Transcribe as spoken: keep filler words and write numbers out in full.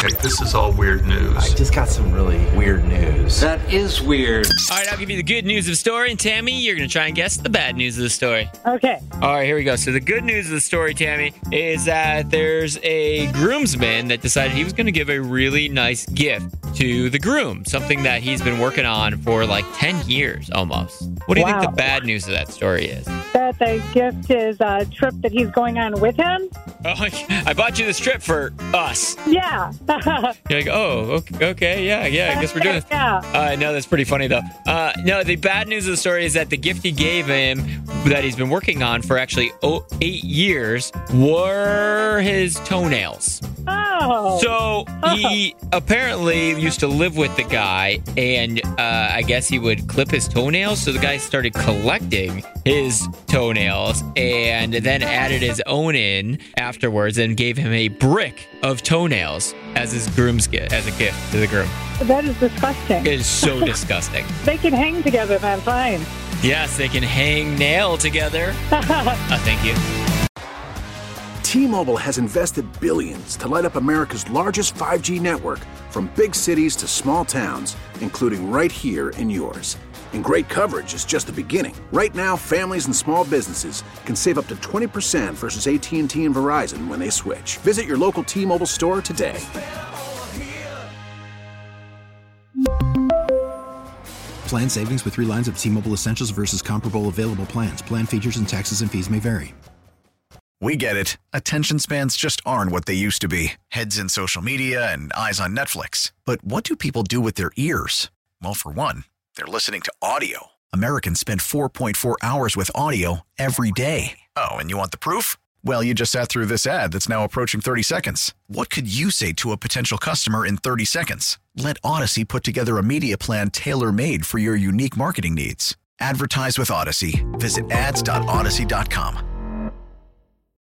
Okay, this is all weird news. I just got some really weird news. That is weird. All right, I'll give you the good news of the story, and Tammy, you're going to try and guess the bad news of the story. Okay. All right, here we go. So the good news of the story, Tammy, is that there's a groomsman that decided he was going to give a really nice gift to the groom, something that he's been working on for like ten years almost. What do you Wow. think the bad news of that story is? That the gift is a trip that he's going on with him? Oh, I bought you this trip for us. Yeah. You're like, oh, okay, okay, yeah, yeah, I guess we're doing this. Yeah. Uh, no, that's pretty funny, though. Uh, no, the bad news of the story is that the gift he gave him that he's been working on for actually oh, eight years were his toenails. Oh. So he apparently used to live with the guy, and uh, I guess he would clip his toenails. So the guy started collecting his toenails and then added his own in afterwards and gave him a brick of toenails as his groom's gift, as a gift to the groom. That is disgusting. It is so disgusting. They can hang together then, fine. Yes, they can hang nail together. Uh, thank you. T-Mobile has invested billions to light up America's largest five G network, from big cities to small towns, including right here in yours. And great coverage is just the beginning. Right now, families and small businesses can save up to twenty percent versus A T and T and Verizon when they switch. Visit your local T-Mobile store today. Plan savings with three lines of T-Mobile Essentials versus comparable available plans. Plan features and taxes and fees may vary. We get it. Attention spans just aren't what they used to be. Heads in social media and eyes on Netflix. But what do people do with their ears? Well, for one, they're listening to audio. Americans spend four point four hours with audio every day. Oh, and you want the proof? Well, you just sat through this ad that's now approaching thirty seconds. What could you say to a potential customer in thirty seconds? Let Odyssey put together a media plan tailor-made for your unique marketing needs. Advertise with Odyssey. Visit ads dot odyssey dot com.